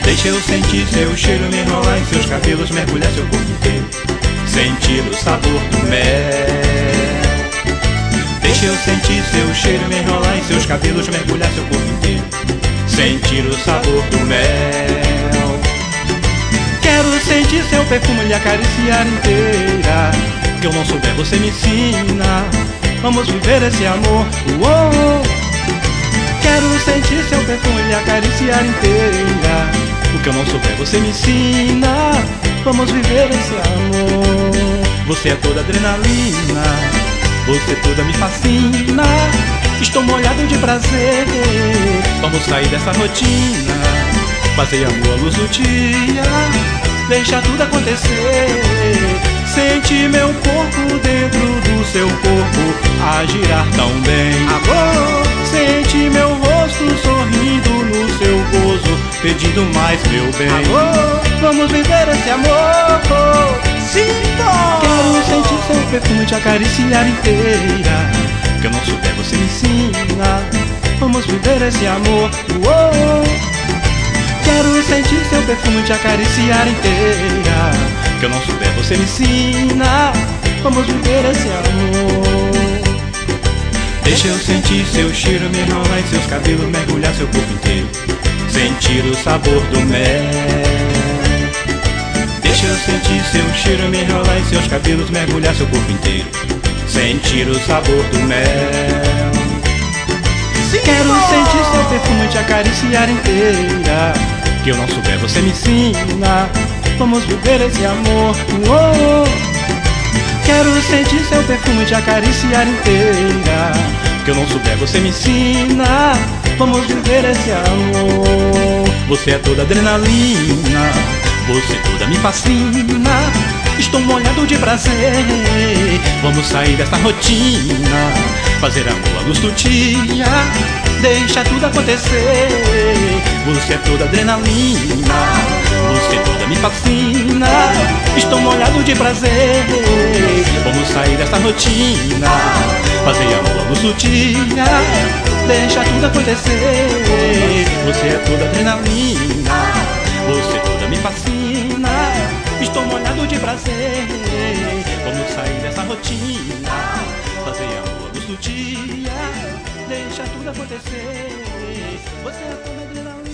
Deixa eu sentir seu cheiro me enrolar em seus cabelos, mergulhar seu corpo inteiro, sentir o sabor do mel. Deixa eu sentir seu cheiro me enrolar em seus cabelos, mergulhar seu corpo inteiro, sentir o sabor do mel. Quero sentir seu perfume lhe acariciar inteira. Que eu não souber você me ensina. Vamos viver esse amor. Uou! Quero sentir seu perfume lhe acariciar inteira. O que eu não souber você me ensina. Vamos viver esse amor. Você é toda adrenalina, você toda me fascina. Estou molhado de prazer. Vamos sair dessa rotina, fazer amor à luz do dia, deixa tudo acontecer. Sente meu corpo dentro do seu corpo a girar tão bem. Amor, sente meu rosto sorrindo no seu gozo, pedindo mais meu bem. Amor, vamos viver esse amor. Sim, bom. Quero sentir seu perfume te acariciar inteira. Que eu não souber você me ensina. Vamos viver esse amor. Uou. Quero sentir seu perfume te acariciar inteira. Que eu não souber você me ensina. Vamos viver esse amor. Deixa eu sentir seu cheiro me enrolar em seus cabelos, mergulhar seu corpo inteiro, sentir o sabor do mel. Deixa eu sentir seu cheiro me enrolar em seus cabelos, mergulhar seu corpo inteiro, sentir o sabor do mel. Quero sentir seu perfume te acariciar inteira. Que eu não souber você me ensina. Vamos viver esse amor. Uou. Quero sentir seu perfume te acariciar inteira. Que eu não souber você me ensina. Vamos viver esse amor. Você é toda adrenalina, você toda me fascina. Estou molhado de prazer. Vamos sair dessa rotina, fazer amor à luz do dia, deixa tudo acontecer. Você é toda adrenalina, você toda me fascina. Estou molhado de prazer. Vamos sair dessa rotina, fazer amor à luz do dia, deixa tudo acontecer. Você é toda adrenalina, você toda me fascina. Estou molhado de prazer. Vamos sair dessa rotina, fazer amor à luz do dia, deixa tudo acontecer. Você é toda adrenalina.